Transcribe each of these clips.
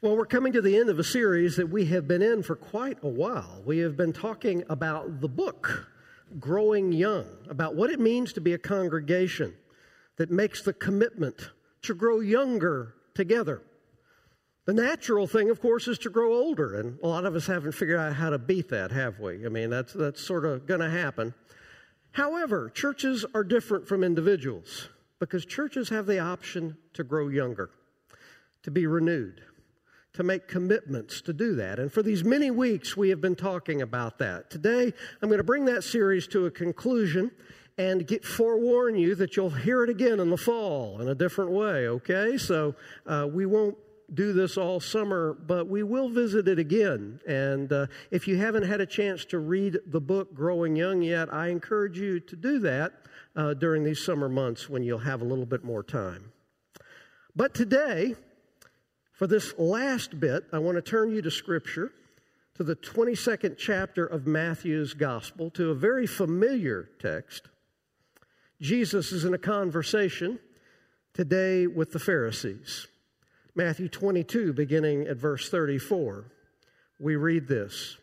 Well, we're coming to the end of a series that we have been in for quite a while. We have been talking about the book, Growing Young, about what it means to be a congregation that makes the commitment to grow younger together. The natural thing, of course, is to grow older, and a lot of us haven't figured out how to beat that, have we? I mean, that's sort of going to happen. However, churches are different from individuals because churches have the option to grow younger, to be renewed, to make commitments to do that. And for these many weeks, we have been talking about that. Today, I'm going to bring that series to a conclusion and forewarn you that you'll hear it again in the fall in a different way, okay? So we won't do this all summer, but we will visit it again. And if you haven't had a chance to read the book Growing Young yet, I encourage you to do that during these summer months when you'll have a little bit more time. But today, for this last bit, I want to turn you to Scripture, to the 22nd chapter of Matthew's Gospel, to a very familiar text. Jesus is in a conversation today with the Pharisees. Matthew 22, beginning at verse 34, we read this.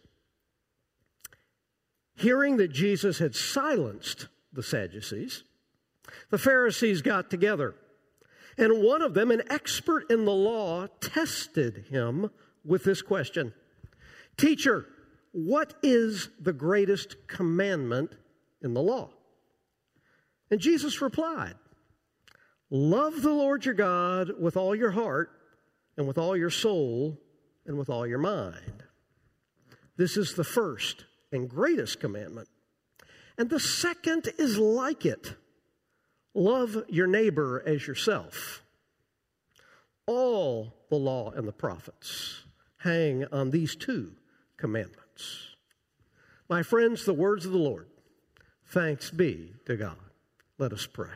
Hearing that Jesus had silenced the Sadducees, the Pharisees got together. And one of them, an expert in the law, tested him with this question. Teacher, what is the greatest commandment in the law? And Jesus replied, love the Lord your God with all your heart and with all your soul and with all your mind. This is the first and greatest commandment. And the second is like it. Love your neighbor as yourself. All the law and the prophets hang on these two commandments. My friends, the words of the Lord. Thanks be to God. Let us pray.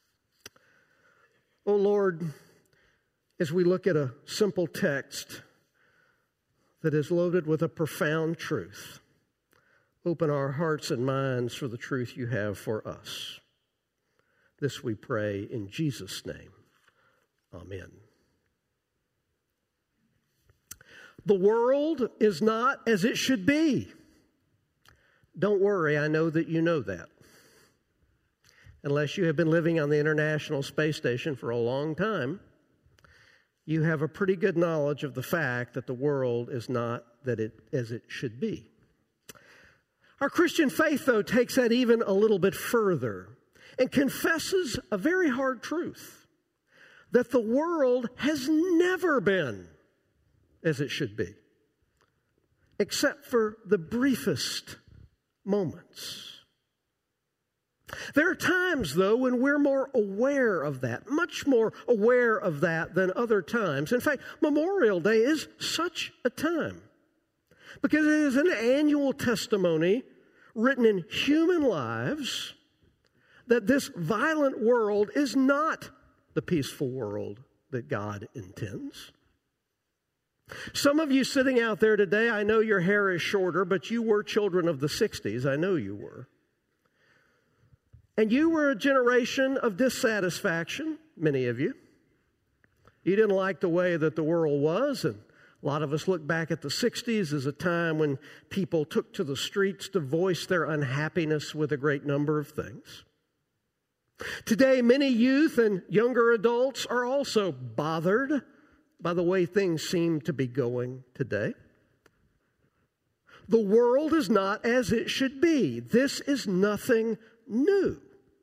Oh Lord, as we look at a simple text that is loaded with a profound truth, open our hearts and minds for the truth you have for us. This we pray in Jesus' name. Amen. The world is not as it should be. Don't worry, I know that you know that. Unless you have been living on the International Space Station for a long time, you have a pretty good knowledge of the fact that the world is not as it should be. Our Christian faith, though, takes that even a little bit further and confesses a very hard truth, that the world has never been as it should be, except for the briefest moments. There are times, though, when we're more aware of that, much more aware of that than other times. In fact, Memorial Day is such a time because it is an annual testimony written in human lives that this violent world is not the peaceful world that God intends. Some of you sitting out there today, I know your hair is shorter, but you were children of the 60s. I know you were. And you were a generation of dissatisfaction, many of you. You didn't like the way that the world was, and a lot of us look back at the 60s as a time when people took to the streets to voice their unhappiness with a great number of things. Today, many youth and younger adults are also bothered by the way things seem to be going today. The world is not as it should be. This is nothing new.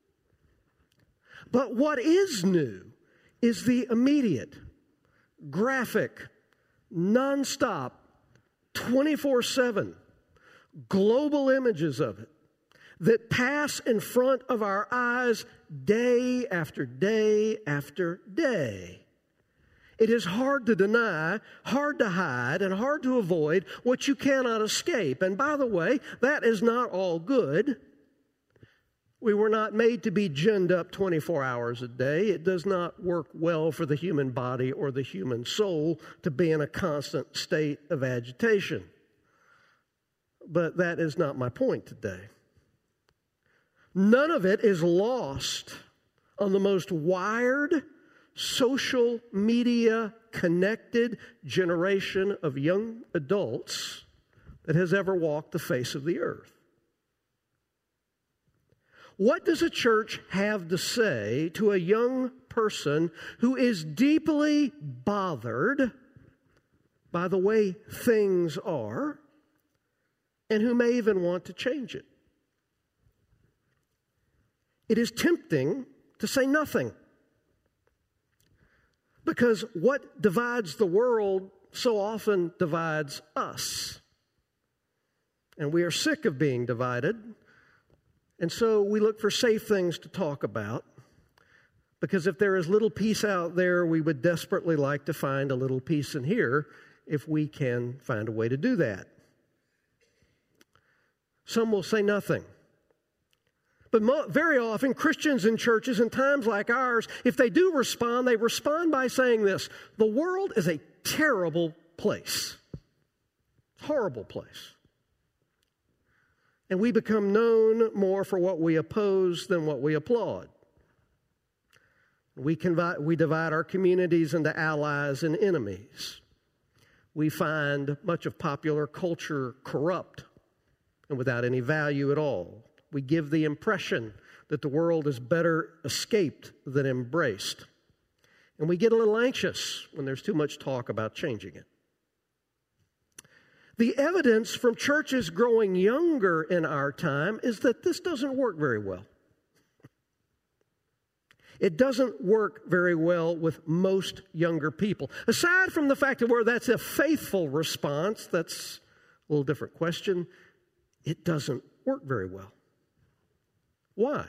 But what is new is the immediate, graphic, nonstop, 24/7 global images of it that pass in front of our eyes day after day after day. It is hard to deny, hard to hide, and hard to avoid what you cannot escape. And by the way, that is not all good. We were not made to be ginned up 24 hours a day. It does not work well for the human body or the human soul to be in a constant state of agitation. But that is not my point today. None of it is lost on the most wired, social media connected generation of young adults that has ever walked the face of the earth. What does a church have to say to a young person who is deeply bothered by the way things are and who may even want to change it? It is tempting to say nothing, because what divides the world so often divides us. And we are sick of being divided. And so we look for safe things to talk about, because if there is little peace out there, we would desperately like to find a little peace in here if we can find a way to do that. Some will say nothing. But very often, Christians in churches in times like ours, if they do respond, they respond by saying this: the world is a terrible place. Horrible place. And we become known more for what we oppose than what we applaud. We divide our communities into allies and enemies. We find much of popular culture corrupt and without any value at all. We give the impression that the world is better escaped than embraced. And we get a little anxious when there's too much talk about changing it. The evidence from churches growing younger in our time is that this doesn't work very well. It doesn't work very well with most younger people. Aside from the fact that where that's a faithful response, that's a little different question, it doesn't work very well. Why?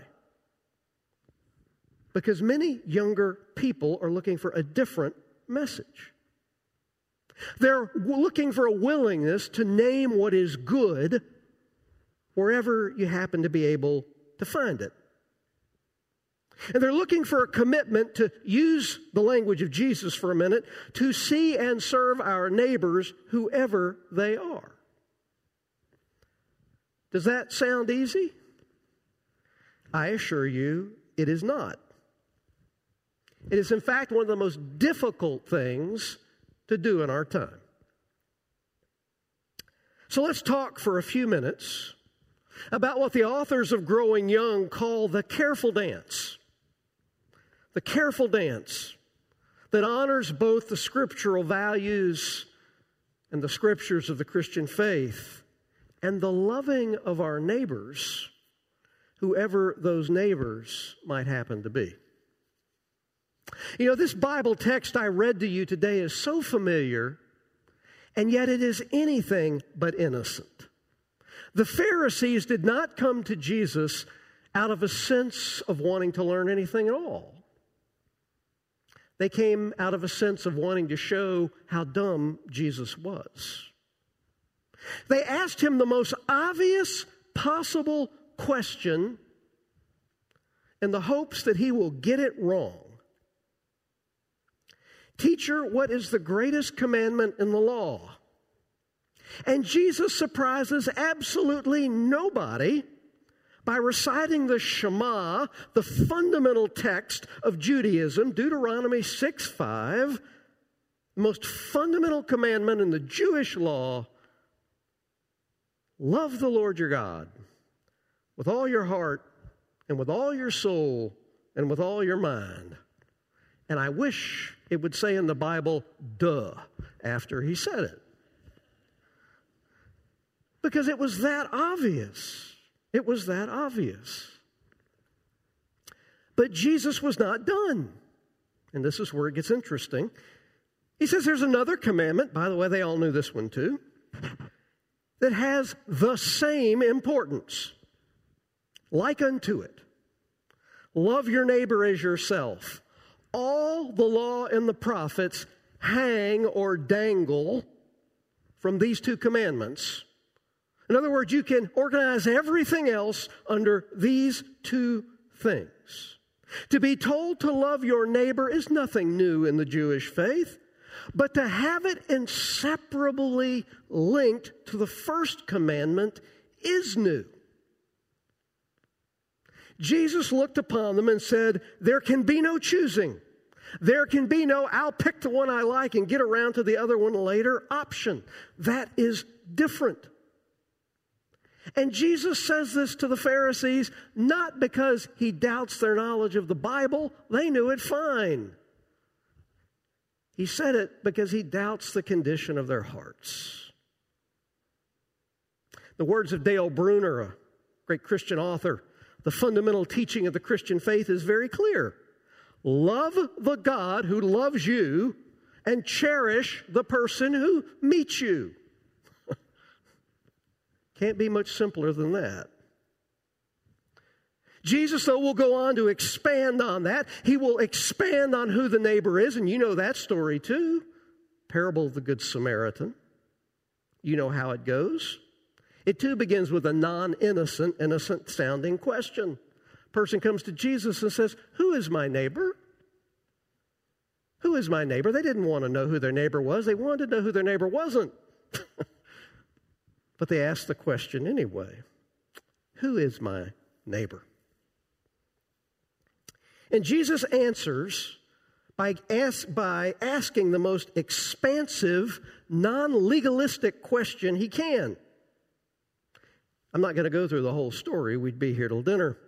Because many younger people are looking for a different message. They're looking for a willingness to name what is good wherever you happen to be able to find it. And they're looking for a commitment to use the language of Jesus for a minute, to see and serve our neighbors whoever they are. Does that sound easy? I assure you, it is not. It is, in fact, one of the most difficult things to do in our time. So let's talk for a few minutes about what the authors of Growing Young call the careful dance. The careful dance that honors both the scriptural values and the scriptures of the Christian faith and the loving of our neighbors, whoever those neighbors might happen to be. You know, this Bible text I read to you today is so familiar, and yet it is anything but innocent. The Pharisees did not come to Jesus out of a sense of wanting to learn anything at all. They came out of a sense of wanting to show how dumb Jesus was. They asked him the most obvious possible question in the hopes that he will get it wrong. Teacher, what is the greatest commandment in the law? And Jesus surprises absolutely nobody by reciting the Shema, the fundamental text of Judaism, Deuteronomy 6:5, the most fundamental commandment in the Jewish law. Love the Lord your God with all your heart and with all your soul and with all your mind. And I wish it would say in the Bible, duh, after he said it. Because it was that obvious. It was that obvious. But Jesus was not done. And this is where it gets interesting. He says there's another commandment, by the way, they all knew this one too, that has the same importance. Like unto it. Love your neighbor as yourself. All the law and the prophets hang or dangle from these two commandments. In other words, you can organize everything else under these two things. To be told to love your neighbor is nothing new in the Jewish faith, but to have it inseparably linked to the first commandment is new. Jesus looked upon them and said, there can be no choosing. There can be no, I'll pick the one I like and get around to the other one later option. That is different. And Jesus says this to the Pharisees, not because he doubts their knowledge of the Bible. They knew it fine. He said it because he doubts the condition of their hearts. The words of Dale Bruner, a great Christian author, the fundamental teaching of the Christian faith is very clear. Love the God who loves you and cherish the person who meets you. Can't be much simpler than that. Jesus, though, will go on to expand on that. He will expand on who the neighbor is, and you know that story too. Parable of the Good Samaritan. You know how it goes. It too begins with a innocent sounding question. Person comes to Jesus and says, who is my neighbor? Who is my neighbor? They didn't want to know who their neighbor was. They wanted to know who their neighbor wasn't. But they asked the question anyway. Who is my neighbor? And Jesus answers by asking the most expansive, non-legalistic question he can. I'm not going to go through the whole story. We'd be here till dinner.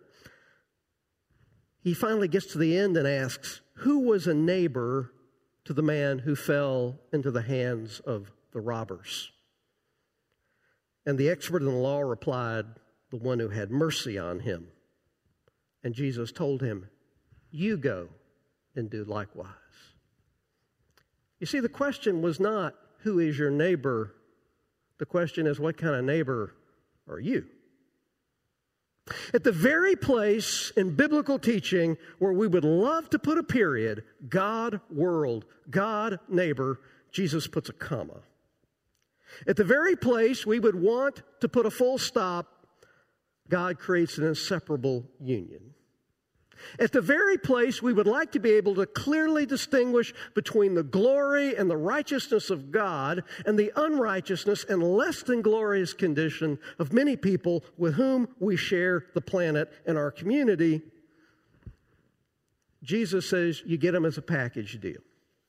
He finally gets to the end and asks, who was a neighbor to the man who fell into the hands of the robbers? And the expert in the law replied, the one who had mercy on him. And Jesus told him, you go and do likewise. You see, the question was not, who is your neighbor? The question is, what kind of neighbor are you? At the very place in biblical teaching where we would love to put a period, God, world, God, neighbor, Jesus puts a comma. At the very place we would want to put a full stop, God creates an inseparable union. At the very place we would like to be able to clearly distinguish between the glory and the righteousness of God and the unrighteousness and less than glorious condition of many people with whom we share the planet and our community, Jesus says you get them as a package deal.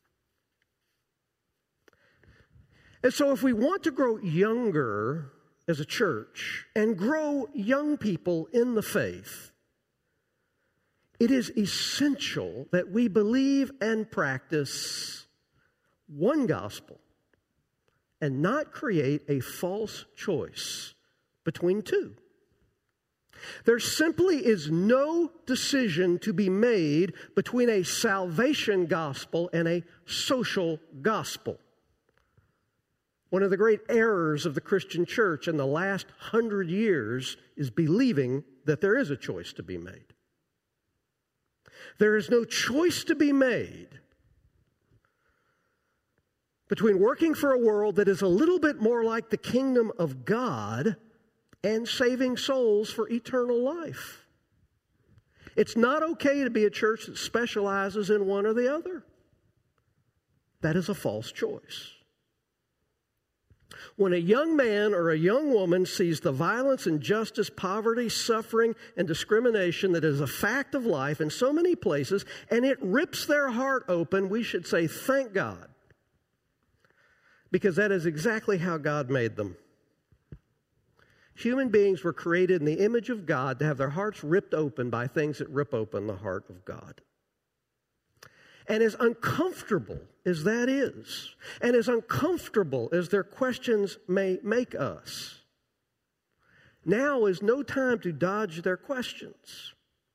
And so if we want to grow younger as a church and grow young people in the faith, it is essential that we believe and practice one gospel and not create a false choice between two. There simply is no decision to be made between a salvation gospel and a social gospel. One of the great errors of the Christian church in the last 100 years is believing that there is a choice to be made. There is no choice to be made between working for a world that is a little bit more like the kingdom of God and saving souls for eternal life. It's not okay to be a church that specializes in one or the other. That is a false choice. When a young man or a young woman sees the violence, injustice, poverty, suffering, and discrimination that is a fact of life in so many places, and it rips their heart open, we should say, thank God. Because that is exactly how God made them. Human beings were created in the image of God to have their hearts ripped open by things that rip open the heart of God. And as uncomfortable as that is, and as uncomfortable as their questions may make us, now is no time to dodge their questions.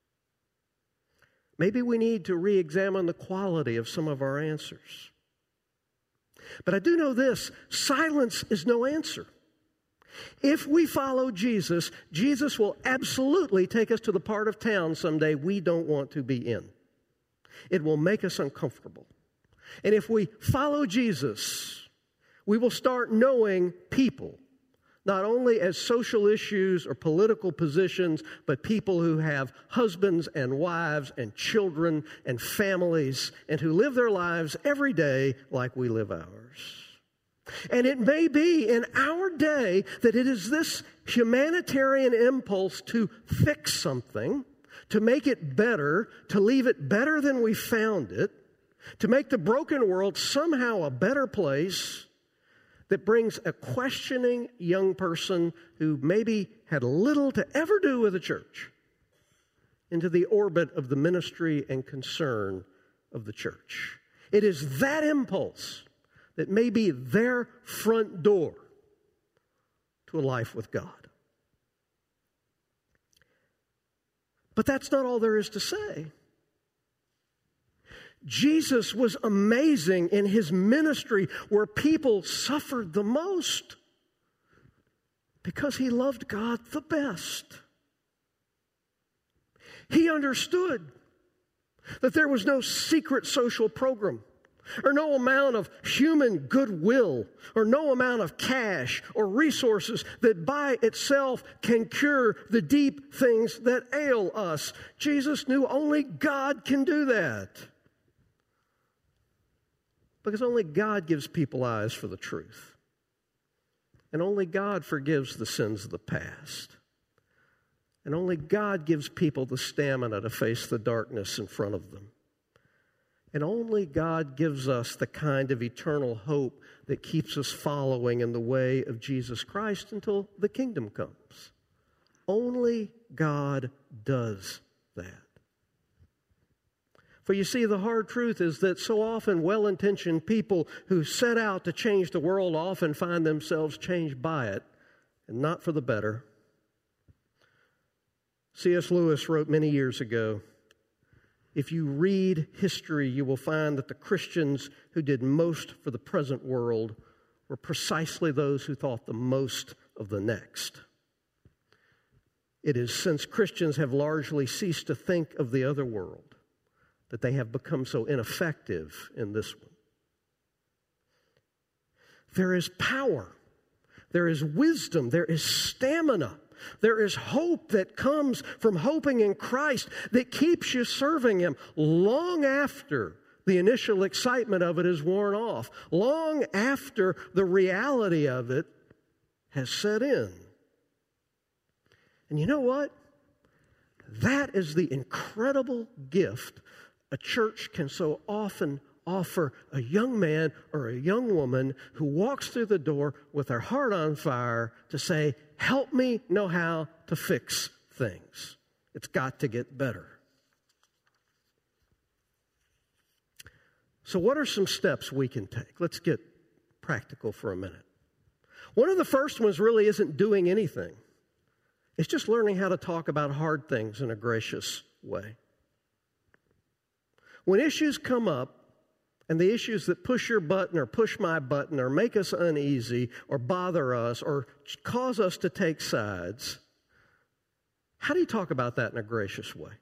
Maybe we need to re-examine the quality of some of our answers. But I do know this, silence is no answer. If we follow Jesus, Jesus will absolutely take us to the part of town someday we don't want to be in. It will make us uncomfortable. And if we follow Jesus, we will start knowing people, not only as social issues or political positions, but people who have husbands and wives and children and families and who live their lives every day like we live ours. And it may be in our day that it is this humanitarian impulse to fix something, to make it better, to leave it better than we found it, to make the broken world somehow a better place that brings a questioning young person who maybe had little to ever do with the church into the orbit of the ministry and concern of the church. It is that impulse that may be their front door to a life with God. But that's not all there is to say. Jesus was amazing in his ministry where people suffered the most because he loved God the best. He understood that there was no secret social program or no amount of human goodwill or no amount of cash or resources that by itself can cure the deep things that ail us. Jesus knew only God can do that. Because only God gives people eyes for the truth. And only God forgives the sins of the past. And only God gives people the stamina to face the darkness in front of them. And only God gives us the kind of eternal hope that keeps us following in the way of Jesus Christ until the kingdom comes. Only God does that. For you see, the hard truth is that so often well-intentioned people who set out to change the world often find themselves changed by it, and not for the better. C.S. Lewis wrote many years ago, "If you read history, you will find that the Christians who did most for the present world were precisely those who thought the most of the next." It is since Christians have largely ceased to think of the other world that they have become so ineffective in this one. There is power, there is wisdom, there is stamina, there is hope that comes from hoping in Christ that keeps you serving Him long after the initial excitement of it is worn off, long after the reality of it has set in. And you know what? That is the incredible gift a church can so often offer a young man or a young woman who walks through the door with their heart on fire to say, "Help me know how to fix things. It's got to get better." So what are some steps we can take? Let's get practical for a minute. One of the first ones really isn't doing anything. It's just learning how to talk about hard things in a gracious way. When issues come up, and the issues that push your button or push my button or make us uneasy or bother us or cause us to take sides, how do you talk about that in a gracious way?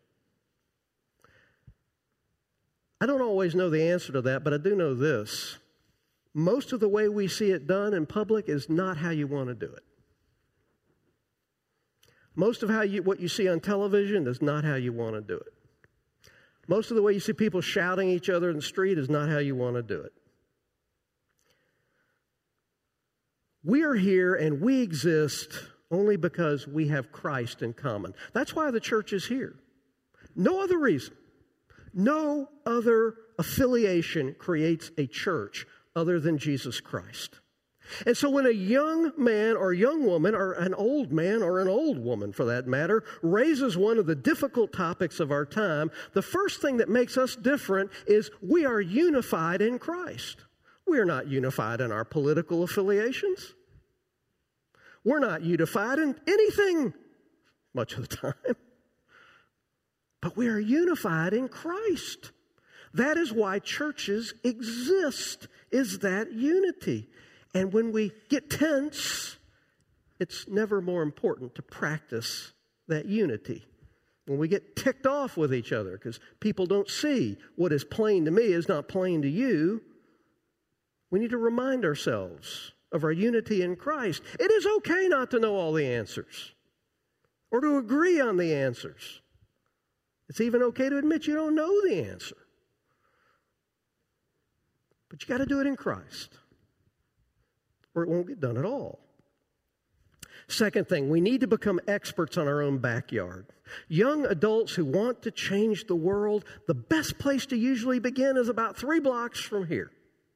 I don't always know the answer to that, but I do know this. Most of the way we see it done in public is not how you want to do it. Most of what you see on television is not how you want to do it. Most of the way you see people shouting at each other in the street is not how you want to do it. We are here and we exist only because we have Christ in common. That's why the church is here. No other reason. No other affiliation creates a church other than Jesus Christ. And so when a young man or young woman, or an old man or an old woman for that matter, raises one of the difficult topics of our time, the first thing that makes us different is we are unified in Christ. We are not unified in our political affiliations. We're not unified in anything much of the time. But we are unified in Christ. That is why churches exist, is that unity. And when we get tense, it's never more important to practice that unity. When we get ticked off with each other because people don't see what is plain to me is not plain to you, we need to remind ourselves of our unity in Christ. It is okay not to know all the answers or to agree on the answers. It's even okay to admit you don't know the answer. But you got to do it in Christ, or it won't get done at all. Second thing, we need to become experts on our own backyard. Young adults who want to change the world, the best place to usually begin is about 3 blocks from here.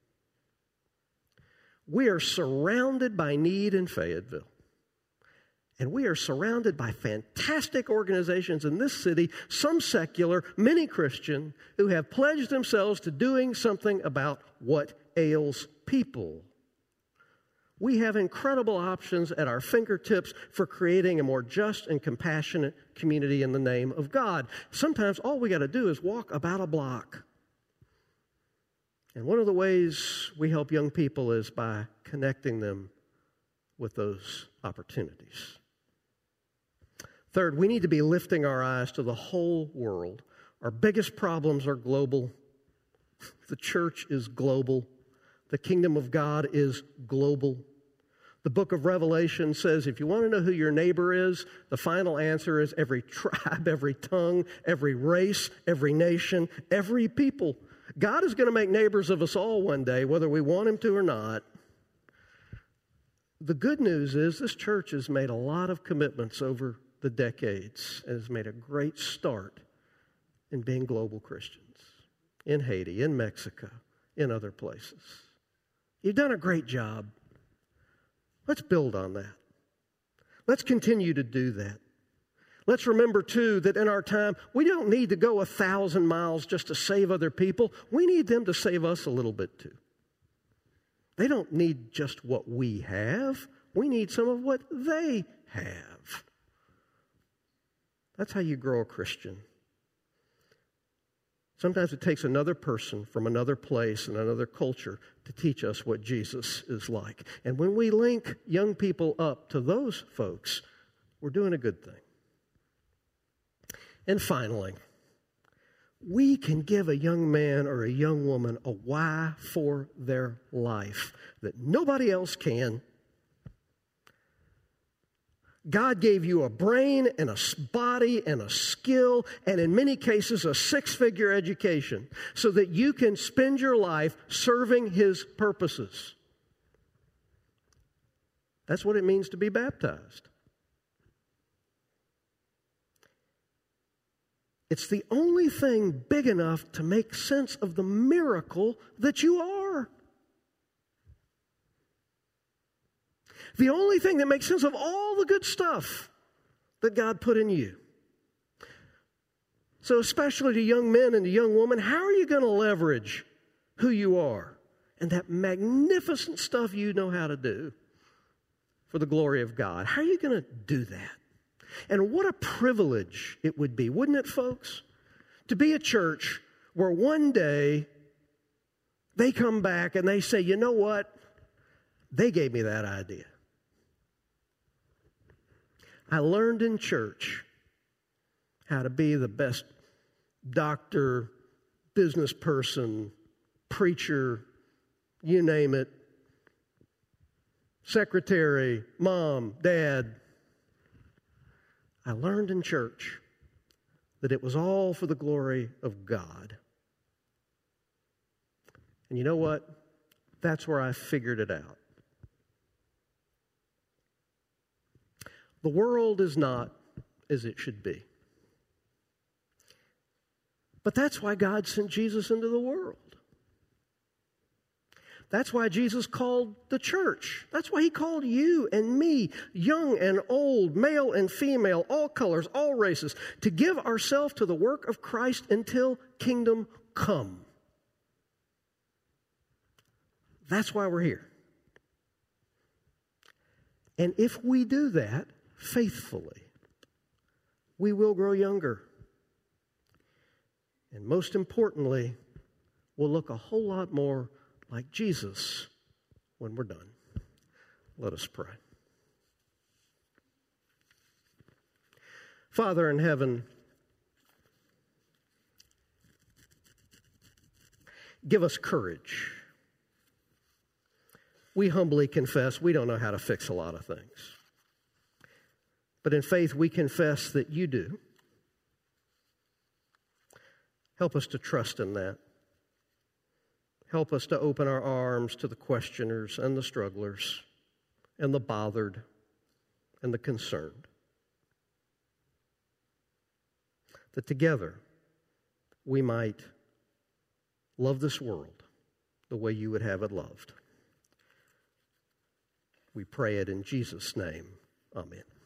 We are surrounded by need in Fayetteville. And we are surrounded by fantastic organizations in this city, some secular, many Christian, who have pledged themselves to doing something about what ails people. We have incredible options at our fingertips for creating a more just and compassionate community in the name of God. Sometimes all we got to do is walk about a block. And one of the ways we help young people is by connecting them with those opportunities. Third, we need to be lifting our eyes to the whole world. Our biggest problems are global. The church is global. The kingdom of God is global. The book of Revelation says if you want to know who your neighbor is, the final answer is every tribe, every tongue, every race, every nation, every people. God is going to make neighbors of us all one day, whether we want him to or not. The good news is this church has made a lot of commitments over the decades and has made a great start in being global Christians in Haiti, in Mexico, in other places. You've done a great job. Let's build on that. Let's continue to do that. Let's remember, too, that in our time, we don't need to go 1,000 miles just to save other people. We need them to save us a little bit, too. They don't need just what we have. We need some of what they have. That's how you grow a Christian. Sometimes it takes another person from another place and another culture to teach us what Jesus is like. And when we link young people up to those folks, we're doing a good thing. And finally, we can give a young man or a young woman a why for their life that nobody else can. God gave you a brain and a body and a skill and in many cases a 6-figure education so that you can spend your life serving his purposes. That's what it means to be baptized. It's the only thing big enough to make sense of the miracle that you are. The only thing that makes sense of all the good stuff that God put in you. So especially to young men and to young women, how are you going to leverage who you are and that magnificent stuff you know how to do for the glory of God? How are you going to do that? And what a privilege it would be, wouldn't it, folks? To be a church where one day they come back and they say, you know what? They gave me that idea. I learned in church how to be the best doctor, business person, preacher, you name it, secretary, mom, dad. I learned in church that it was all for the glory of God. And you know what? That's where I figured it out. The world is not as it should be. But that's why God sent Jesus into the world. That's why Jesus called the church. That's why he called you and me, young and old, male and female, all colors, all races, to give ourselves to the work of Christ until kingdom come. That's why we're here. And if we do that faithfully, we will grow younger. And most importantly, we'll look a whole lot more like Jesus when we're done. Let us pray. Father in heaven, give us courage. We humbly confess we don't know how to fix a lot of things. But in faith, we confess that you do. Help us to trust in that. Help us to open our arms to the questioners and the strugglers and the bothered and the concerned. That together we might love this world the way you would have it loved. We pray it in Jesus' name. Amen.